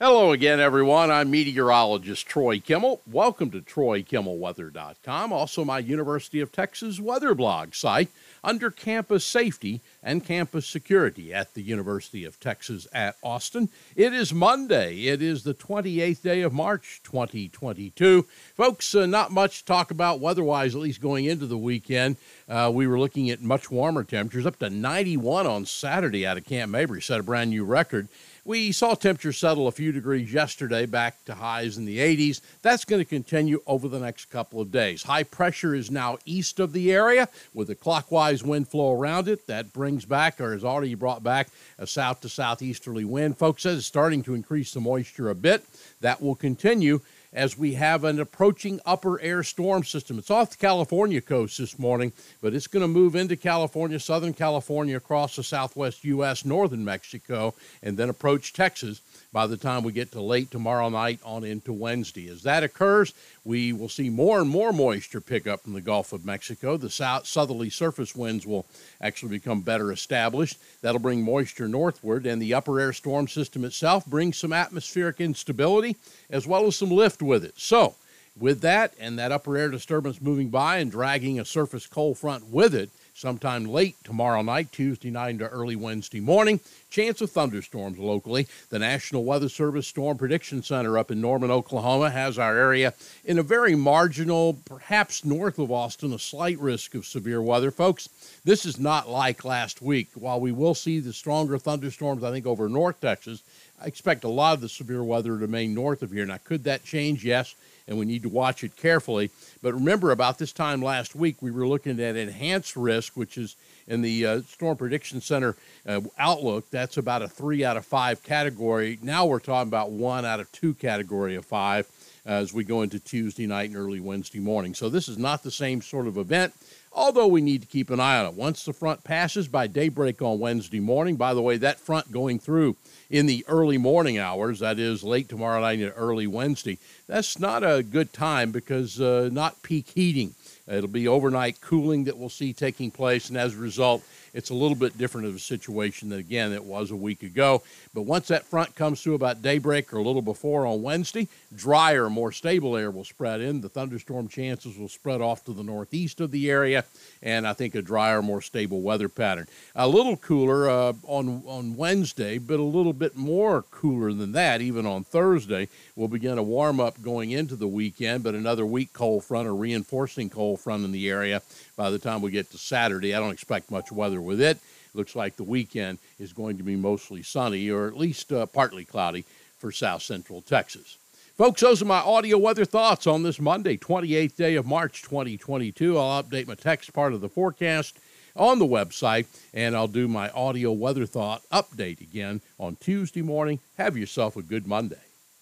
Hello again, everyone. I'm meteorologist Troy Kimmel. Welcome to TroyKimmelWeather.com, also my University of Texas weather blog site under campus safety and campus security at the University of Texas at Austin. It is Monday. It is the 28th day of March, 2022. Folks, not much to talk about weather-wise, at least going into the weekend. We were looking at much warmer temperatures, up to 91 on Saturday out of Camp Mabry, set a brand new record. We saw temperatures settle a few degrees yesterday, back to highs in the 80s. That's going to continue over the next couple of days. High pressure is now east of the area with a clockwise wind flow around it. That brings back, or has already brought back, a south to southeasterly wind. Folks says it's starting to increase the moisture a bit. That will continue as we have an approaching upper air storm system. It's off the California coast this morning, but it's going to move into California, Southern California, across the southwest U.S., northern Mexico, and then approach Texas by the time we get to late tomorrow night on into Wednesday. As that occurs, we will see more and more moisture pick up from the Gulf of Mexico. The southerly surface winds will actually become better established. That'll bring moisture northward, and the upper air storm system itself brings some atmospheric instability as well as some lift with it. So, with that and that upper air disturbance moving by and dragging a surface cold front with it, sometime late tomorrow night, Tuesday night into early Wednesday morning, chance of thunderstorms locally. The National Weather Service Storm Prediction Center up in Norman, Oklahoma, has our area in a very marginal, perhaps north of Austin, a slight risk of severe weather. Folks, this is not like last week. While we will see the stronger thunderstorms, I think, over North Texas, I expect a lot of the severe weather to remain north of here. Now, could that change? Yes, and we need to watch it carefully. But remember, about this time last week, we were looking at enhanced risk, which is in the Storm Prediction Center outlook. That's about a 3 out of 5 category. Now we're talking about 1 out of 2 category of 5 as we go into Tuesday night and early Wednesday morning. So this is not the same sort of event, although we need to keep an eye on it. Once the front passes by daybreak on Wednesday morning, by the way, that front going through in the early morning hours, that is late tomorrow night and early Wednesday, that's not a good time because not peak heating. It'll be overnight cooling that we'll see taking place, and as a result, it's a little bit different of a situation than, again, it was a week ago. But once that front comes through about daybreak or a little before on Wednesday, drier, more stable air will spread in. The thunderstorm chances will spread off to the northeast of the area, and I think a drier, more stable weather pattern. A little cooler on Wednesday, but a little bit more cooler than that, even on Thursday. We'll begin a warm-up going into the weekend, but another weak cold front, a reinforcing cold front in the area by the time we get to Saturday. I don't expect much weather with it. Looks like the weekend is going to be mostly sunny, or at least partly cloudy for south central Texas. Folks, those are my audio weather thoughts on this Monday, 28th day of March 2022. I'll update my text part of the forecast on the website, and I'll do my audio weather thought update again on Tuesday morning. Have yourself a good Monday.